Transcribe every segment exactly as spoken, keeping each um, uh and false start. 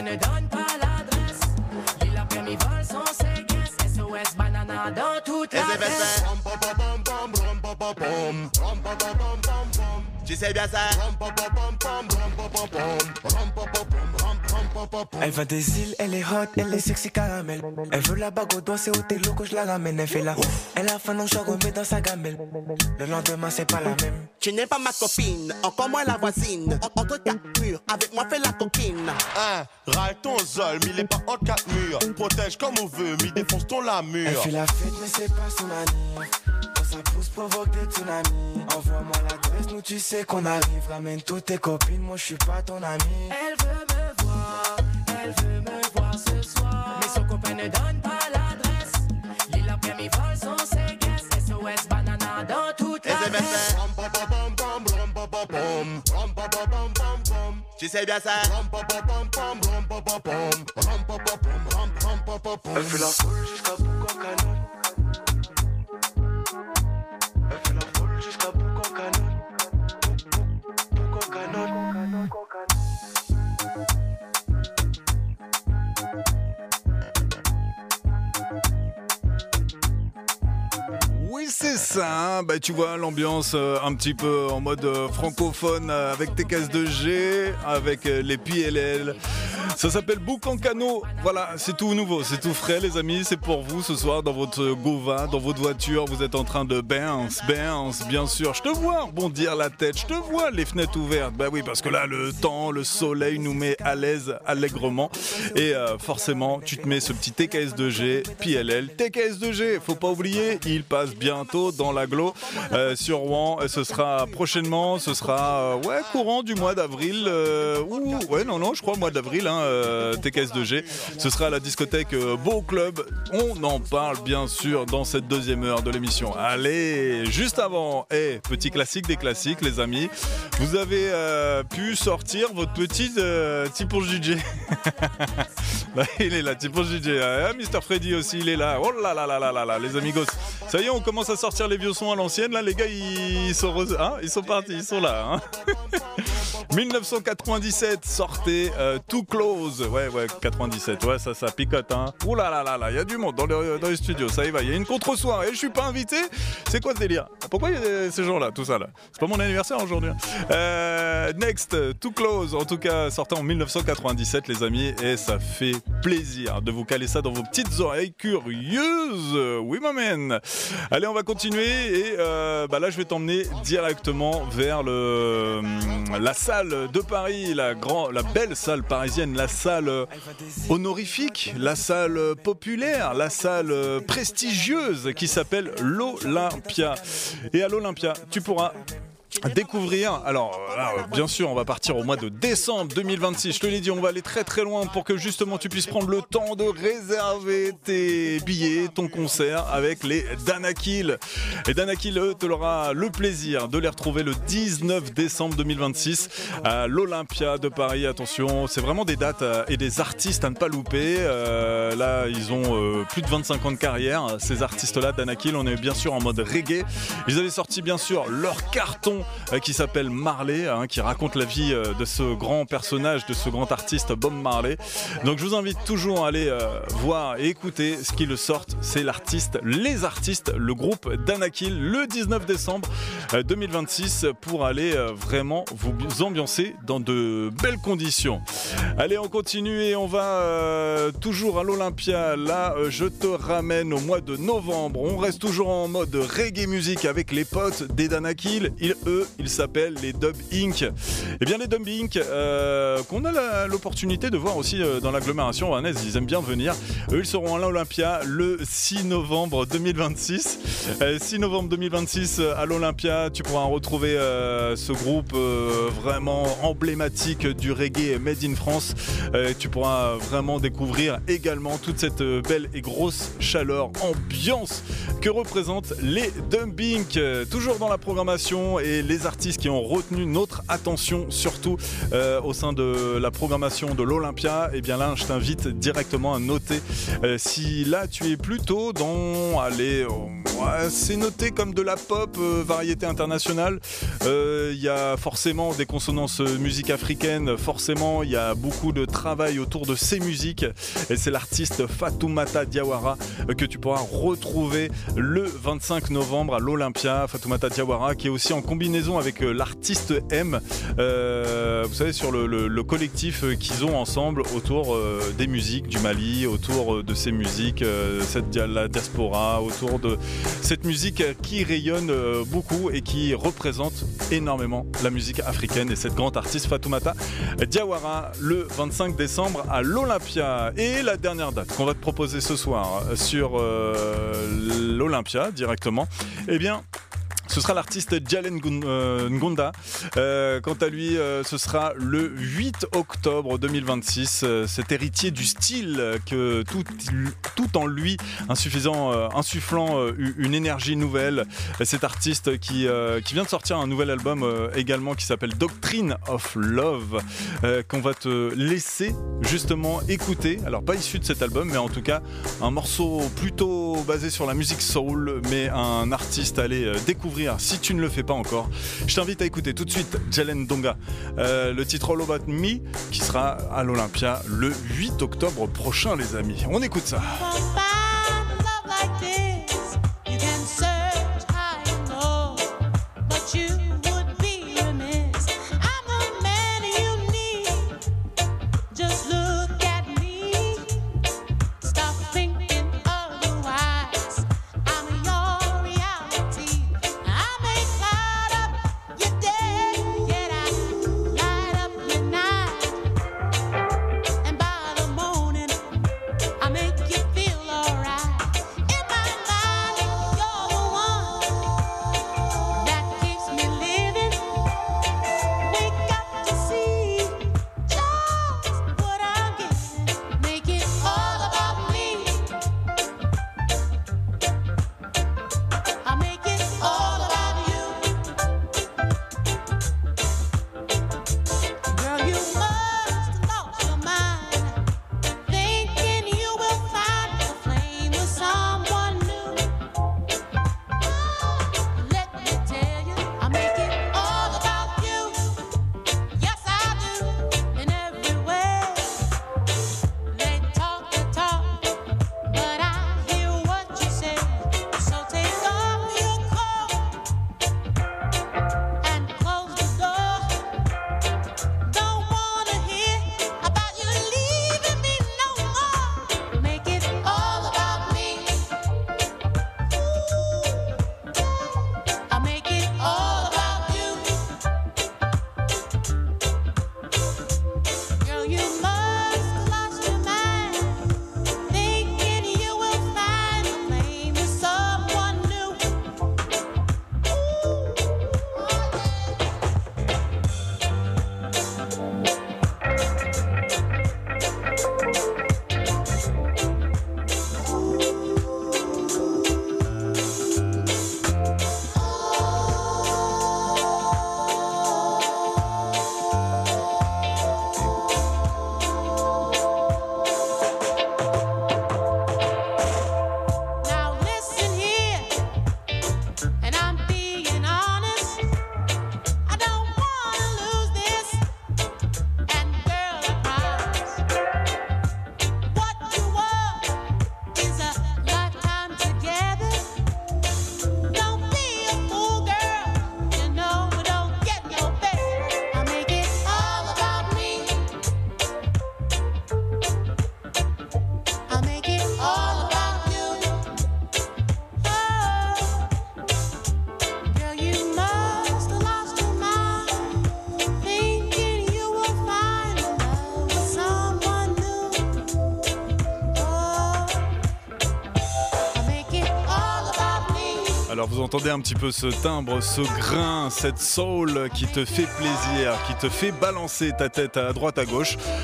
ne donne pas l'adresse. Il a permis vol sans séquence. S O S banana dans toute la tête. Tu sais bien ça. Elle va des îles, elle est hot, elle est sexy caramel. Elle veut la bague au doigt, c'est au télo que je la ramène. Elle fait la elle a faim, donc je remets dans sa gamelle. Le lendemain, c'est pas la même. Tu n'es pas ma copine, encore moins la voisine. En- Entre quatre murs, avec moi fais la coquine. Hein, râle ton zol, mais il est pas en quatre murs. Protège comme on veut, mais défonce ton la Elle mur. fait la fête, mais c'est pas son année. Quand ça pousse, provoque des tsunamis. Envoie-moi l'adresse, nous tu sais qu'on arrive. Ramène toutes tes copines, moi je suis pas ton ami. Elle veut me voir, elle veut me voir ce soir. Mais son copain ne donne pas l'adresse. Il a permis vol sans séquence. S O S banana dans toute la tête. Tu sais bien ça. Elle fait la foule jusqu'à Boucan-Canon. Elle fait la foule jusqu'à Boucan-Canon. Boucan-Canon. Oui, c'est ça, hein. Bah, tu vois l'ambiance euh, un petit peu en mode euh, francophone euh, avec T K S deux G, avec euh, les P L L. Ça s'appelle Boucan-Canon. Voilà, c'est tout nouveau, c'est tout frais, les amis. C'est pour vous ce soir dans votre Gova, dans votre voiture. Vous êtes en train de bounce, bounce, bien sûr. Je te vois rebondir la tête, je te vois les fenêtres ouvertes. Bah oui, parce que là, le temps, le soleil nous met à l'aise allègrement. Et euh, forcément, tu te mets ce petit T K S deux G, P L L. T K S deux G, faut pas oublier, il passe bientôt dans l'agglo euh, sur Rouen. Ce sera prochainement, ce sera euh, ouais courant du mois d'avril. Euh, ou ouais non non, je crois mois d'avril. Hein, euh, T K S deux G. Ce sera à la discothèque euh, Beau Club. On en parle bien sûr dans cette deuxième heure de l'émission. Allez, juste avant, hey, petit classique des classiques, les amis. Vous avez euh, pu sortir votre petite euh, Tiponge D J. Là, il est là, Tiponge D J. Euh, mister Freddy aussi, il est là. Oh là là là là là là, les amigos. Ça y est, on commence à sortir les vieux sons à l'ancienne. Là, les gars, ils sont, re... hein, ils sont partis, ils sont là. Hein. dix-neuf cent quatre-vingt-dix-sept, sortez euh, Too Close. Ouais, ouais, quatre-vingt-dix-sept, ouais, ça, ça picote, hein. Ouh là là là là, il y a du monde dans, le, dans les studios, ça y va. Il y a une contre-soirée, je suis pas invité. C'est quoi ce délire? Pourquoi il y a ces gens-là, tout ça là? C'est pas mon anniversaire aujourd'hui. Euh, next, Too Close, en tout cas, sorti en dix-neuf cent quatre-vingt-dix-sept, les amis, et ça fait plaisir de vous caler ça dans vos petites oreilles curieuses. Oui, ma man. Allez, on va continuer et euh, bah là, je vais t'emmener directement vers le, la salle de Paris, la, grand, la belle salle parisienne, la salle honorifique, la salle populaire, la salle prestigieuse qui s'appelle l'Olympia. Et à l'Olympia, tu pourras découvrir, alors là, bien sûr on va partir au mois de décembre deux mille vingt-six, je te l'ai dit, on va aller très très loin pour que justement tu puisses prendre le temps de réserver tes billets, ton concert avec les Danakil. Et Danakil, eux, te l'aura le plaisir de les retrouver le dix-neuf décembre deux mille vingt-six à l'Olympia de Paris. Attention, c'est vraiment des dates et des artistes à ne pas louper. Euh, là ils ont euh, plus de vingt-cinq ans de carrière, ces artistes-là, Danakil. On est bien sûr en mode reggae. Ils avaient sorti bien sûr leur carton qui s'appelle Marley, hein, qui raconte la vie euh, de ce grand personnage, de ce grand artiste Bob Marley. Donc je vous invite toujours à aller euh, voir et écouter ce qu'ils sortent. C'est l'artiste, les artistes, le groupe Danakil, le dix-neuf décembre euh, deux mille vingt-six, pour aller euh, vraiment vous ambiancer dans de belles conditions. Allez, on continue et on va euh, toujours à l'Olympia. Là, euh, je te ramène au mois de novembre. On reste toujours en mode reggae music avec les potes des Danakil. Ils, eux, ils s'appellent les Dub Incorporated. Et bien les Dub Incorporated, euh, qu'on a la, l'opportunité de voir aussi euh, dans l'agglomération rouennaise, ils aiment bien venir. Eux, ils seront à l'Olympia le six novembre deux mille vingt-six. Euh, six novembre deux mille vingt-six à l'Olympia, tu pourras retrouver euh, ce groupe euh, vraiment emblématique du reggae made in France. Euh, tu pourras vraiment découvrir également toute cette belle et grosse chaleur, ambiance que représentent les Dub Incorporated. Toujours dans la programmation et et les artistes qui ont retenu notre attention, surtout euh, au sein de la programmation de l'Olympia, et bien là, je t'invite directement à noter. Euh, si là, tu es plutôt dans, allez, oh, ouais, c'est noté comme de la pop, euh, variété internationale. Il euh, y a forcément des consonances musique africaine, forcément, il y a beaucoup de travail autour de ces musiques, et c'est l'artiste Fatoumata Diawara euh, que tu pourras retrouver le vingt-cinq novembre à l'Olympia. Fatoumata Diawara qui est aussi en combinaison avec euh, l'artiste M, euh, vous savez, sur le, le, le collectif euh, qu'ils ont ensemble autour euh, des musiques du Mali, autour euh, de ces musiques, euh, cette, la diaspora, autour de cette musique qui rayonne euh, beaucoup et qui représente énormément la musique africaine, et cette grande artiste Fatoumata Diawara le vingt-cinq décembre à l'Olympia. Et la dernière date qu'on va te proposer ce soir sur euh, l'Olympia directement, eh bien ce sera l'artiste Djalen Ngonda. Euh, quant à lui, euh, ce sera le huit octobre deux mille vingt-six. Euh, cet héritier du style que tout, tout en lui, insuffisant, euh, insufflant euh, une énergie nouvelle. Cet artiste qui, euh, qui vient de sortir un nouvel album euh, également qui s'appelle Doctrine of Love, euh, qu'on va te laisser justement écouter. Alors pas issu de cet album, mais en tout cas un morceau plutôt basé sur la musique soul, mais un artiste à aller euh, découvrir si tu ne le fais pas encore. Je t'invite à écouter tout de suite Djalen Ngonda, euh, le titre All About Me, qui sera à l'Olympia le huit octobre prochain, les amis. On écoute ça. Alors vous entendez un petit peu ce timbre, ce grain, cette soul qui te fait plaisir, qui te fait balancer ta tête à droite à gauche.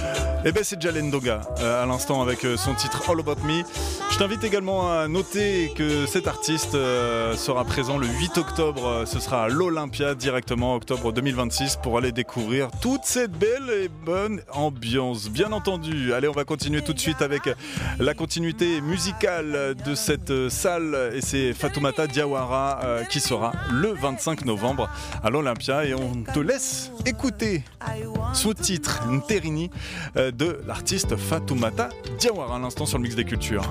Eh ben c'est Jalen Doga euh, à l'instant avec euh, son titre All About Me. Je t'invite également à noter que cet artiste euh, sera présent le huit octobre. Ce sera à l'Olympia directement, octobre deux mille vingt-six, pour aller découvrir toute cette belle et bonne ambiance. Bien entendu. Allez, on va continuer tout de suite avec la continuité musicale de cette salle et c'est Fatoumata Diawara euh, qui sera le vingt-cinq novembre à l'Olympia et on te laisse écouter ce titre Nterini euh, de l'artiste Fatoumata Diawara à l'instant sur le Mix des Cultures.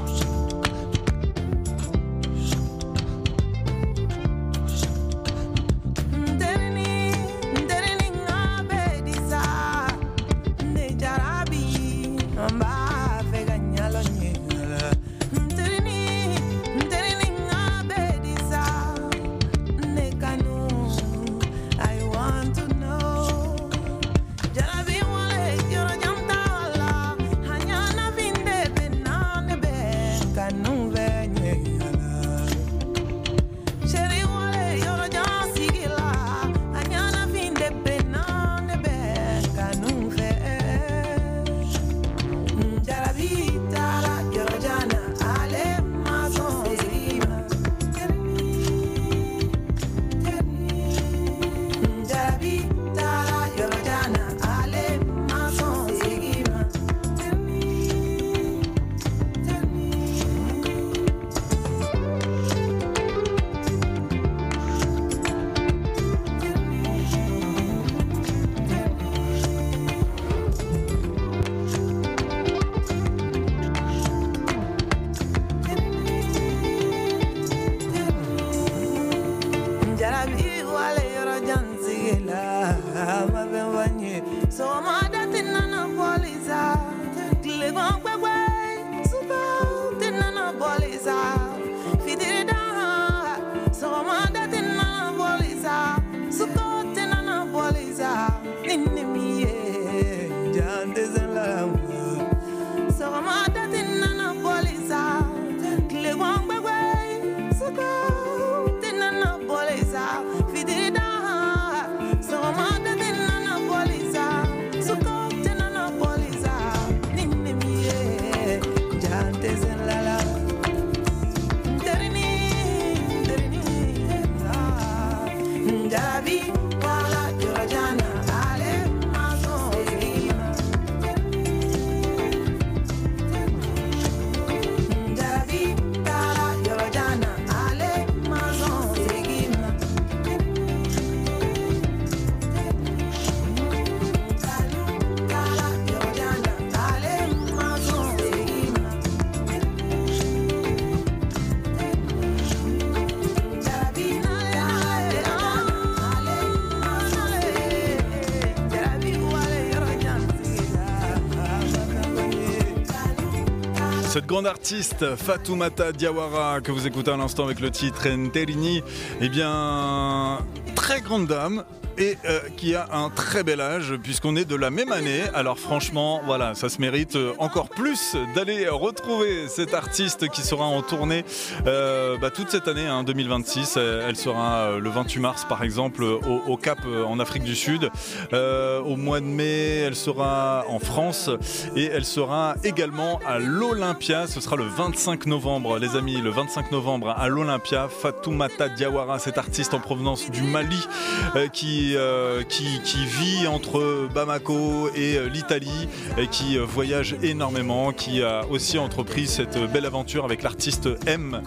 Cette grande artiste Fatoumata Diawara que vous écoutez à l'instant avec le titre Nterini, eh bien, très grande dame et euh, qui a un très bel âge puisqu'on est de la même année. Alors franchement, voilà, ça se mérite encore plus d'aller retrouver cette artiste qui sera en tournée euh, bah, toute cette année, hein, deux mille vingt-six. Elle sera le vingt-huit mars par exemple au, au Cap en Afrique du Sud. Euh, au mois de mai, elle sera en France et elle sera également à l'Olympia. Ce sera le vingt-cinq novembre, les amis, le vingt-cinq novembre à l'Olympia. Fatoumata Diawara, cette artiste en provenance du Mali euh, qui Euh, qui, qui vit entre Bamako et euh, l'Italie et qui euh, voyage énormément, qui a aussi entrepris cette belle aventure avec l'artiste M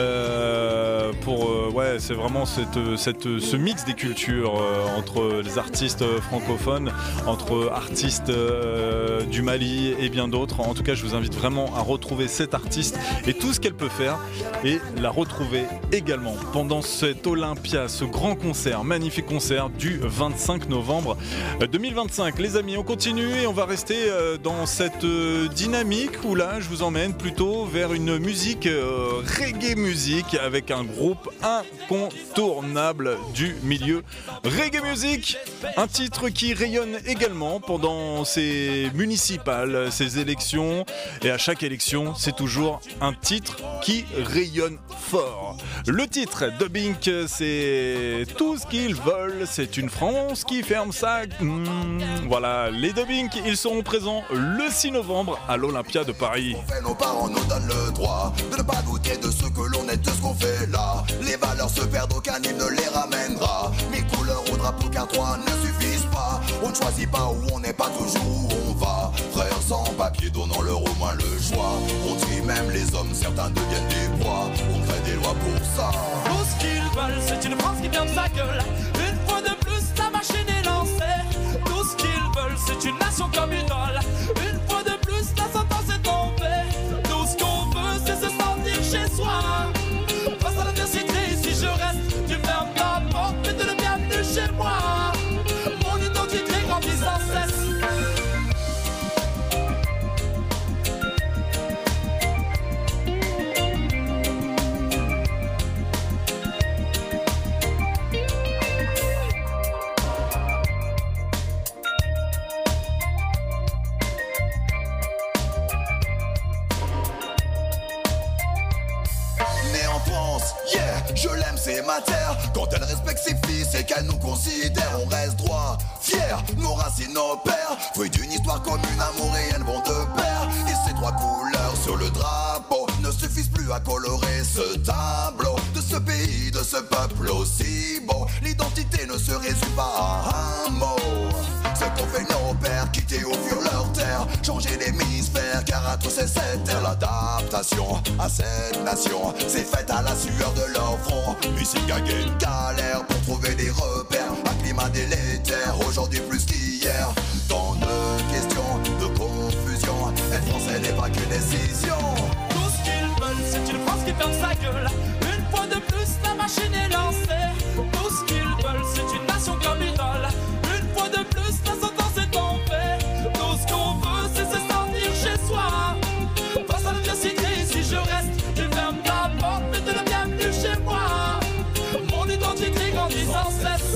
euh, pour euh, ouais, c'est vraiment cette, cette, ce mix des cultures euh, entre les artistes francophones, entre artistes euh, du Mali et bien d'autres. En tout cas, je vous invite vraiment à retrouver cette artiste et tout ce qu'elle peut faire et la retrouver également pendant cet Olympia, ce grand concert, magnifique concert du vingt-cinq novembre deux mille vingt-cinq. Les amis, on continue et on va rester dans cette dynamique où là, je vous emmène plutôt vers une musique reggae musique avec un gros groupe incontournable du milieu reggae music. Un titre qui rayonne également pendant ces municipales, ces élections. Et à chaque élection, c'est toujours un titre qui rayonne fort. Le titre de Bink, c'est Tout ce qu'ils veulent, c'est une France qui ferme sa... Mmh, voilà, les de Bink, ils seront présents le six novembre à l'Olympia de Paris. Nos parents nous donnent le droit de ne pas douter de ce que l'on est, de ce qu'on fait là. Les valeurs se perdent, aucun hymne ne les ramènera. Mes couleurs au drapeau car trois ne suffisent pas. On ne choisit pas où on n'est pas toujours où on va. Frères sans papier donnant leur au moins le choix. On tue même les hommes, certains deviennent des proies. On crée des lois pour ça. Tout ce qu'ils veulent, c'est une France qui ferme sa gueule. Une fois de plus, la machine est lancée. Tout ce qu'ils veulent, c'est une nation comme une idole. Une fois de plus, la sentence est tombée. Tout ce qu'on veut, c'est se sentir chez soi. Face à l'adversité, si je reste, tu fermes ta porte, mais de le bienvenue chez moi. Mon identité grandit sans cesse. Je l'aime, c'est ma terre. Quand elle respecte ses fils et qu'elle nous considère, on reste droit, fier, nos racines, nos pères. Fruit d'une histoire commune, amour et haine vont de pair. Et ces trois couleurs sur le drapeau ne suffisent plus à colorer ce tableau de ce pays, de ce peuple aussi beau. L'identité ne se résume pas à un mot. Ce qu'ont fait nos pères, quitter au fur leur terre, changer d'hémisphère, car à tous c'est cette terre. L'adaptation à cette nation, c'est faite à la sueur de leur front. Musique à une galère pour trouver des repères. Un climat délétère, aujourd'hui plus qu'hier. Tant de questions, de confusion. Être français n'est pas qu'une décision. Tout ce qu'ils veulent, c'est une France qui ferme sa gueule. Une fois de plus, la machine est lancée. Tout ce qu'ils veulent, c'est une nation comme idole. Une fois de plus, la sentence est tombée. Tout ce qu'on veut, c'est se sentir chez soi. Face à l'adversité, si je reste, tu fermes ta porte, mais de le bienvenue chez moi. Mon identité grandit sans cesse.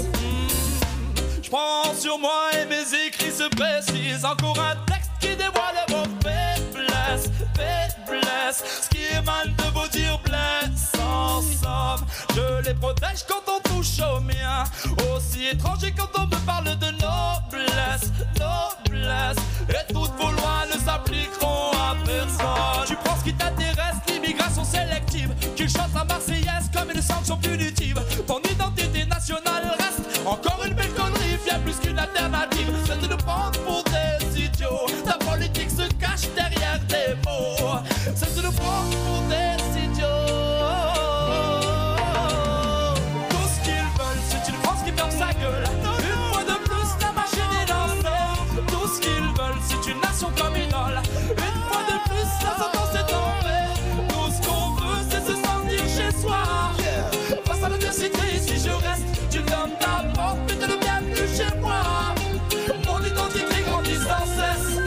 Mmh. Je prends sur moi et mes écrits se précisent. Encore un texte qui dévoile vos faiblesses, faiblesses. Ce qui émane de vos dires blesse. En somme, je les protège quand on touche au mien. Aussi étranger quand on me parle de noblesse, noblesse. Et toutes vos lois ne s'appliqueront à personne. Tu prends ce qui t'intéresse, l'immigration sélective. Qu'ils chantent la Marseillaise comme une sanction punitive. Ton identité nationale reste encore une belle connerie. Bien plus qu'une alternative, c'est de nous prendre pour des idiots. Ta politique se cache derrière des mots. C'est de nous prendre pour des idiots. Tout ce qu'ils veulent, c'est une France qui ferme sa gueule. Une fois de plus, la machine est lancée. Tout ce qu'ils veulent, c'est une nation comme idole. Une fois de plus, la sentence est tombée. Tout ce qu'on veut, c'est se sentir chez soi. Face à l'adversité, si je reste, tu fermes ta porte, mais de le bienvenue chez moi. Mon identité grandit sans cesse.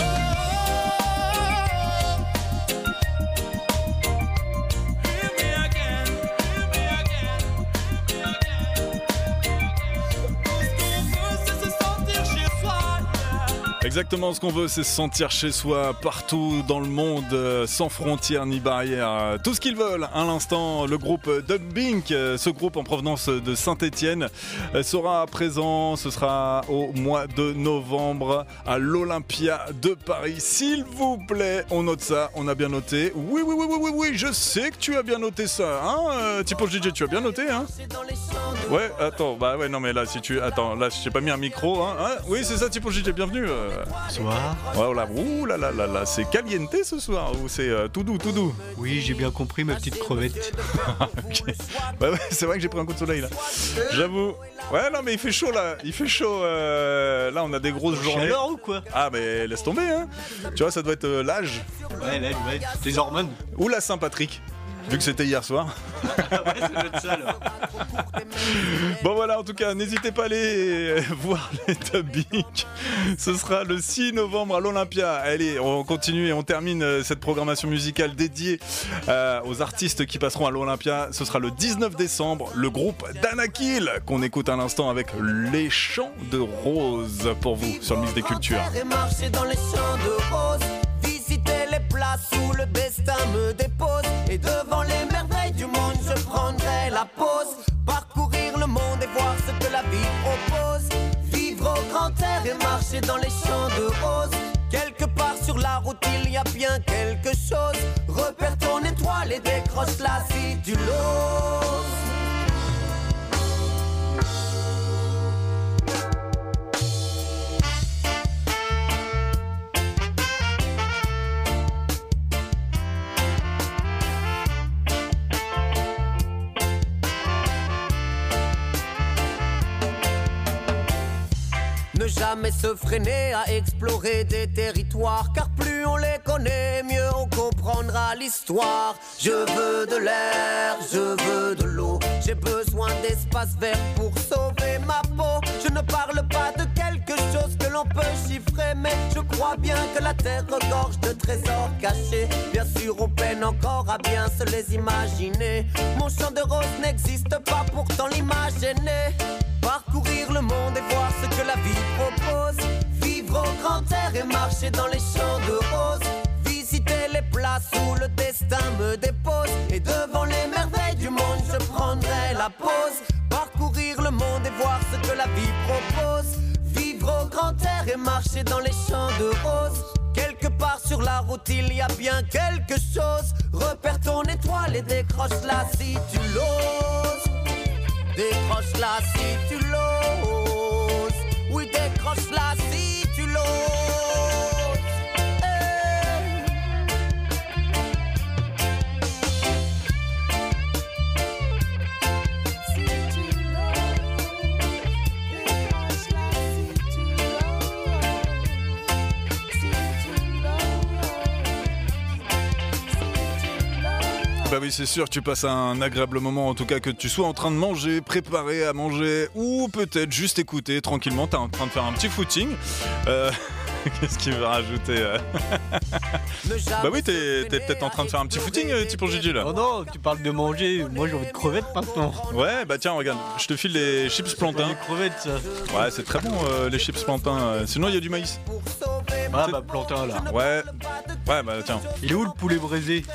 Exactement, ce qu'on veut, c'est se sentir chez soi partout dans le monde, euh, sans frontières ni barrières. Tout ce qu'ils veulent. À l'instant, le groupe Dub Bink, euh, ce groupe en provenance de Saint-Étienne, euh, sera présent. Ce sera au mois de novembre à l'Olympia de Paris. S'il vous plaît, on note ça. On a bien noté. Oui, oui, oui, oui, oui, oui. Je sais que tu as bien noté ça, hein, euh, Tipo D J, tu as bien noté, hein. Ouais, attends, bah ouais, non mais là, si tu, attends, là, j'ai pas mis un micro, hein. hein oui, c'est ça, Tipo D J, bienvenue. Euh... Bonsoir. Voilà, ouh là là là là, c'est caliente ce soir ou c'est euh, tout doux, tout doux. Oui, j'ai bien compris ma petite crevette. Okay. Bah ouais, c'est vrai que j'ai pris un coup de soleil là. J'avoue. Ouais, non mais il fait chaud là, il fait chaud. Euh... Là, on a des grosses journées. Chaleur ou quoi? Ah mais laisse tomber, hein. Tu vois, ça doit être euh, l'âge. Ouais, là, ouais, tes hormones. Ou la Saint-Patrick. vu que c'était hier soir. Ouais, ça doit être ça alors. Bon voilà, en tout cas, n'hésitez pas à aller voir les Dubik. Ce sera le six novembre à l'Olympia. Allez, on continue et on termine cette programmation musicale dédiée euh, aux artistes qui passeront à l'Olympia. Ce sera le dix-neuf décembre, le groupe Danakil, qu'on écoute à l'instant avec Les Chants de Rose pour vous sur le Mix des Cultures. Et marcher dans les champs de rose, visiter les places où le destin me dépose. Et devant les merveilles du monde, je prendrai la pause. Parcourir le monde et voir ce que la vie propose. Vivre au grand air et marcher dans les champs de rose. Quelque part sur la route, il y a bien quelque chose. Repère ton étoile et décroche-la si tu l'oses. Ne jamais se freiner à explorer des territoires, car plus on les connaît, mieux on comprendra l'histoire. Je veux de l'air, je veux de l'eau, j'ai besoin d'espace vert pour sauver ma peau. Je ne parle pas de quelque chose que l'on peut chiffrer, mais je crois bien que la terre regorge de trésors cachés. Bien sûr on peine encore à bien se les imaginer. Mon champ de rose n'existe pas, pourtant l'image est née. Parcourir le monde et voir ce que la vie propose. Vivre au grand air et marcher dans les champs de rose. Visiter les places où le destin me dépose. Et devant les merveilles du monde, je prendrai la pause. Parcourir le monde et voir ce que la vie propose. Vivre au grand air et marcher dans les champs de rose. Quelque part sur la route, il y a bien quelque chose. Repère ton étoile et décroche-la si tu l'oses. Décroche-la si tu l'oses. Oui, décroche-la si tu l'oses. Hey. Si tu l'oses. Décroche-la si tu l'oses. Si tu l'oses. Bah oui, c'est sûr, tu passes un agréable moment, en tout cas que tu sois en train de manger, préparer à manger, ou peut-être juste écouter tranquillement, t'es en train de faire un petit footing. Euh, Qu'est-ce qu'il va rajouter euh Bah oui, t'es, t'es peut-être en train de faire un petit footing, petit pour Gigi là. Oh non, tu parles de manger, moi j'ai envie de crevettes maintenant. Ouais, bah tiens, regarde, je te file les chips plantains. Les crevettes ça. Ouais, c'est très bon euh, les chips plantains. Sinon, il y a du maïs. Ah bah plantain là. Ouais, ouais, bah tiens. Il est où le poulet braisé?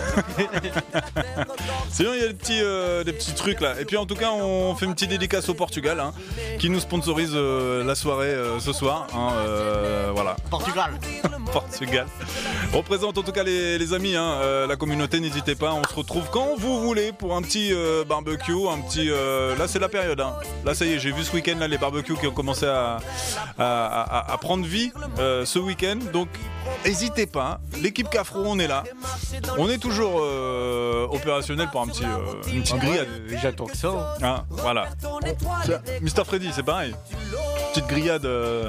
Sinon, il y a des petits, euh, des petits trucs là. Et puis en tout cas, on fait une petite dédicace au Portugal, hein, qui nous sponsorise euh, la soirée euh, ce soir. Hein, euh, voilà. Portugal. Portugal. Représente en tout cas les, les amis, hein, euh, la communauté, n'hésitez pas, on se retrouve quand vous voulez pour un petit euh, barbecue, un petit... Euh, là c'est la période, hein. Là ça y est, j'ai vu ce week-end là, les barbecues qui ont commencé à, à, à, à prendre vie euh, ce week-end, donc n'hésitez pas, l'équipe Cafro, on est là, on est toujours euh, opérationnel pour un petit, euh, une petite grillade. Euh, J'attends que ça. Hein, voilà. mister Freddy, c'est pareil, petite grillade... Euh,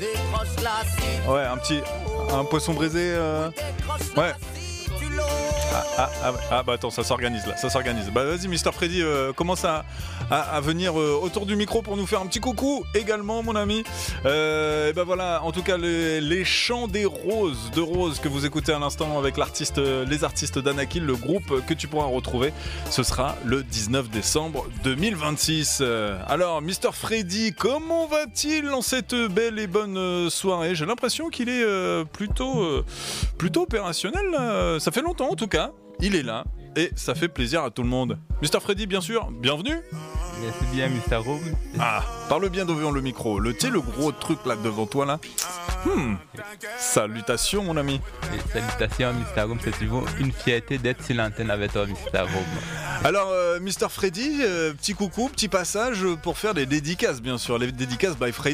ouais, un petit... Un poisson braisé euh... Ouais. Ah, ah, ah, ah bah attends, ça s'organise là, ça s'organise. Bah vas-y mister Freddy, euh, commence à, à, à venir euh, autour du micro pour nous faire un petit coucou également mon ami. Euh, et bah voilà, en tout cas les, les chants des roses, de roses que vous écoutez à l'instant avec l'artiste, les artistes d'Anakil, le groupe que tu pourras retrouver, ce sera le dix-neuf décembre deux mille vingt-six. Alors mister Freddy, comment va-t-il en cette belle et bonne soirée? J'ai l'impression qu'il est euh, plutôt, euh, plutôt opérationnel là. Ça fait longtemps en tout cas, il est là et ça fait plaisir à tout le monde. mister Freddy, bien sûr, bienvenue. Merci bien, mister Room. Ah, parle bien devant le micro. Le, tu sais, le gros truc là devant toi là. Hmm. Salutations, mon ami. Et salutations, mister Room. C'est toujours une fierté d'être sur l'antenne avec toi, mister Room. Alors, euh, mister Freddy, euh, petit coucou, petit passage pour faire des dédicaces, bien sûr. Les dédicaces by Freddy.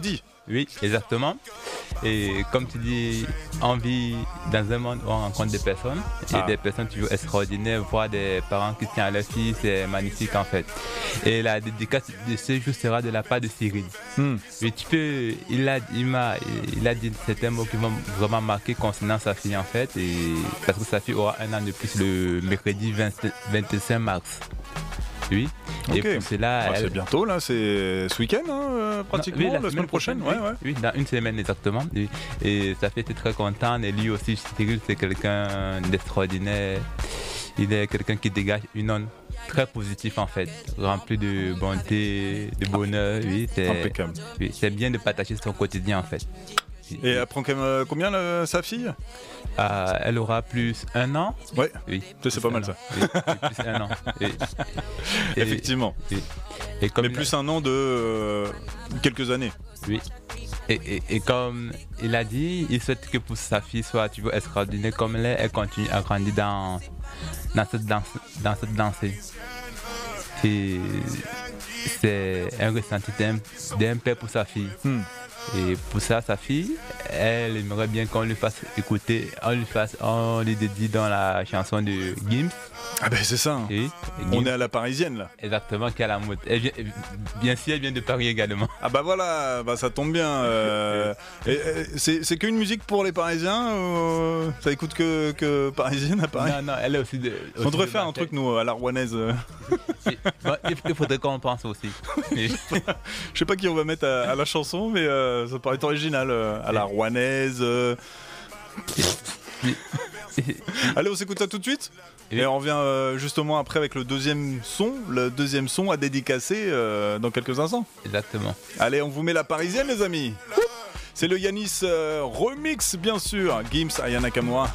Oui, exactement. Et comme tu dis, on vit dans un monde où on rencontre des personnes, et Ah. des personnes toujours extraordinaires, voir des parents qui tiennent à leur fille, c'est magnifique en fait. Et la dédicace de ce jour sera de la part de Cyril. Hmm. Mais tu peux, il a, il m'a, il a dit certains mots qui vont vraiment marquer concernant sa fille en fait, et parce que sa fille aura un an de plus le mercredi vingt, vingt-cinq mars. Oui. Ok. Et pour cela, Ah, elle- c'est bientôt là, c'est ce week-end hein, euh, pratiquement, oui, la, semaine prochaine. Ouais, ouais. Oui, dans une semaine exactement. Oui. Et sa fille était très contente. Et lui aussi, Cyril, c'est quelqu'un d'extraordinaire. Il est quelqu'un qui dégage une onde très positive en fait, rempli de bonté, de bonheur. Oui, c'est, Impeccable. oui, c'est bien de partager son quotidien en fait. Et elle prend quand même, euh, combien là, sa fille? Euh, elle aura plus un an. Ouais, oui, ça, c'est plus pas un mal an. ça. Oui, oui, plus un an. Et- et- Effectivement. et- et comme Mais il a- plus un an de euh, quelques années. Oui. Et, et, et comme il a dit, il souhaite que pour sa fille soit tu vois, extraordinaire comme elle est, elle continue à grandir dans, dans cette danse, dans cette dansée. Et c'est un ressenti d'un, d'un père pour sa fille. Hmm. Et pour ça, sa fille, elle aimerait bien qu'on lui fasse écouter, on lui fasse, on lui dédie dans la chanson de Gims. Ah ben c'est ça. hein. Et, et On Gims, est à la parisienne là. exactement, qui a la mode. Elle vient- bien sûr, elle vient de Paris également. Ah bah voilà, bah ça tombe bien. euh, et, et, c'est, c'est qu'une musique pour les Parisiens euh, Ça écoute que, que parisienne à Paris. Non, non, elle est aussi de. On aussi devrait de faire un Marseille. truc nous à la rouennaise. euh. Et- bon, il il faudrait qu'on pense aussi. Et- Je sais pas qui on va mettre à, à la chanson, mais euh, ça paraît original. euh, à la rouennaise. euh. Allez, on s'écoute ça tout de suite. Oui. Et on revient euh, justement après avec le deuxième son, le deuxième son à dédicacer euh, dans quelques instants. Exactement. Allez, on vous met la parisienne, les amis. C'est le Yanis euh, remix, bien sûr. Gims, Aya Nakamura.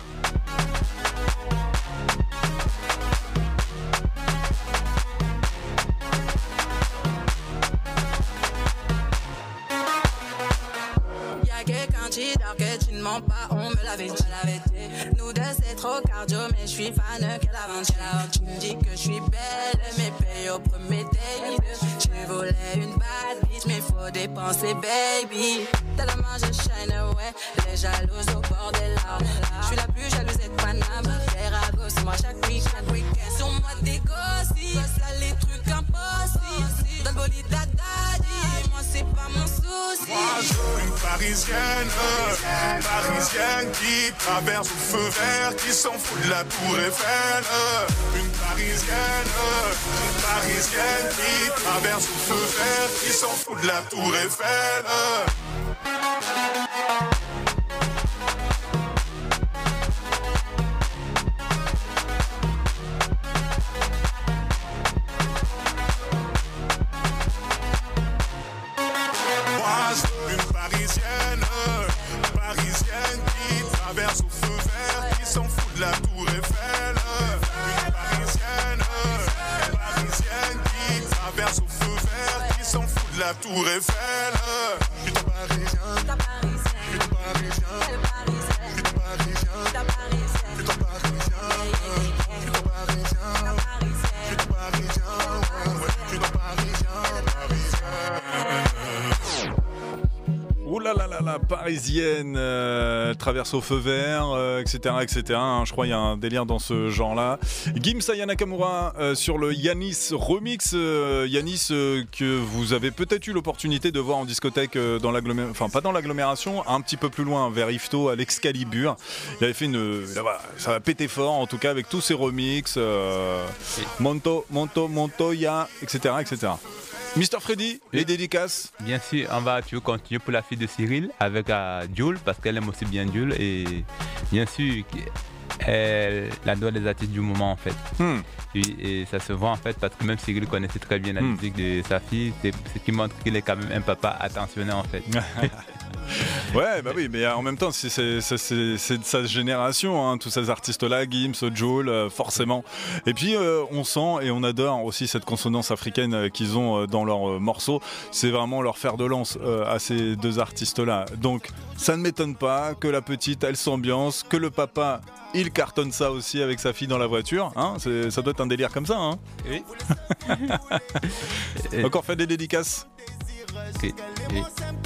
Y'a que quand tu dors que tu ne mens pas, on me l'avait dit. Nous deux c'est trop cardio, mais je suis fan qu'elle avance. Tu me dis que je suis belle, mais paye au premier date. Je voulais une bad bitch, mais faut dépenser, baby. Tellement je shine, ouais, les jalouses au bord des larmes. Je suis la plus jalouse de Paname, Ferrago, c'est moi chaque week-end. Sur moi des gosses, ça les trucs impossibles. Dans le bolide d'Adadi, moi c'est pas mon souci. Moi je veux une parisienne, une parisienne qui traverse au feu vert, qui s'en fout de la tour Eiffel. Une parisienne, une parisienne qui traverse au feu vert, qui s'en fout de la tour Eiffel. Moi je veux une parisienne, une parisienne qui traverse au feu vert, qui s'en fout de la tour Eiffel. Une parisienne, une parisienne qui traverse au feu vert, qui s'en fout de la tour Eiffel. Je suis ton parisien, je suis ton parisien, je suis ton parisien, je suis ton parisien, je suis ton parisien, je suis ton parisien, je suis ton parisien, je suis ton parisien, Ouh là là là là, parisienne, euh, traverse au feu vert, euh, et cetera, et cetera. hein, je crois qu'il y a un délire dans ce genre-là. Gims Aya Nakamura euh, sur le Yanis remix. Euh, Yanis euh, que vous avez peut-être eu l'opportunité de voir en discothèque euh, dans l'agglomération, enfin pas dans l'agglomération, un petit peu plus loin, vers Yvetot, à l'Excalibur. Il avait fait une, là, voilà, ça va péter fort en tout cas avec tous ses remix, euh, Monto, Monto, Montoya, et cetera, et cetera. Mister Freddy, les dédicaces. Bien sûr, on va tu veux, continuer pour la fille de Cyril avec euh, Jules parce qu'elle aime aussi bien Jules et bien sûr elle adore les artistes du moment en fait. Hmm. Et, et ça se voit en fait parce que même Cyril connaissait très bien la Hmm. musique de sa fille, c'est ce qui montre qu'il est quand même un papa attentionné en fait. Ouais, bah oui, mais en même temps, c'est, c'est, c'est, c'est, c'est de sa génération, hein, tous ces artistes-là, Gims, Joel, euh, forcément. Et puis, euh, on sent et on adore aussi cette consonance africaine euh, qu'ils ont euh, dans leurs euh, morceaux. C'est vraiment leur fer de lance euh, à ces deux artistes-là. Donc, ça ne m'étonne pas que la petite, elle s'ambiance, que le papa, il cartonne ça aussi avec sa fille dans la voiture. Hein, c'est, ça doit être un délire comme ça. Hein. Oui. Encore fait des dédicaces. Okay. Oui.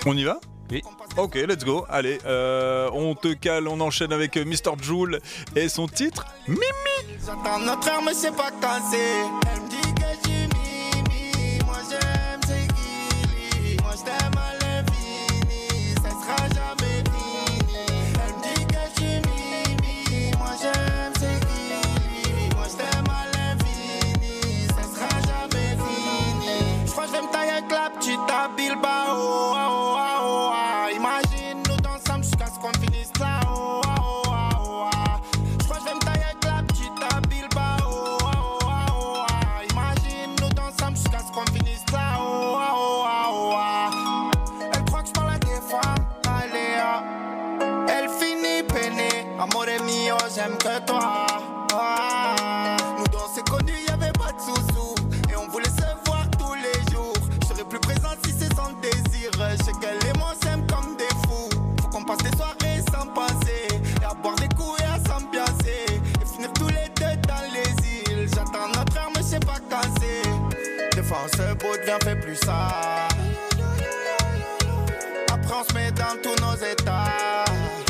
On y va? Oui. Ok, let's go. Allez, euh, on te cale, on enchaîne avec Mister Joule et son titre Mimi. J'attends notre heure, mais je sais pas quand c'est. Elle me dit que je suis Mimi. Moi j'aime, c'est Gilly. Moi je t'aime à l'infini. Ça sera jamais fini. Elle me dit que je suis Mimi. Moi j'aime, c'est Gilly. Moi je t'aime à l'infini. Ça sera jamais fini. Je crois que je vais me tailler avec la petite à Bilbao. Oh, oh, oh, oh. Imagine nous dansons jusqu'à ce qu'on finisse là. Oh, oh, oh, oh. Je crois que je vais me tailler avec la petite à Bilbao. Oh, oh, oh, oh. Imagine nous dansons jusqu'à ce qu'on finisse là. Oh, oh, oh, oh. Elle croit que je parle à des femmes. Allez, oh. Elle finit peinée. Amore mio, j'aime que toi. Oh. Nous dans c'est connu, y'avait pas de sous-sous. Et on voulait se voir tous les jours. Je serais plus présent si c'est son désir. Je sais qu'elle et moi s'aiment comme des fous. Faut qu'on passe des soirées sans penser. Et à boire des coups et à s'ambiancer. Et finir tous les deux dans les îles. J'attends notre heure mais je sais pas quand c'est. Des fois on se beau devient fait plus ça. Après on se met dans tous nos états.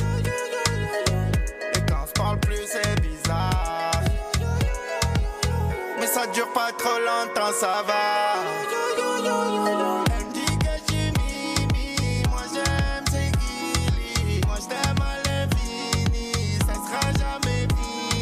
Et quand on se parle plus c'est bizarre. Mais ça dure pas trop longtemps, ça va.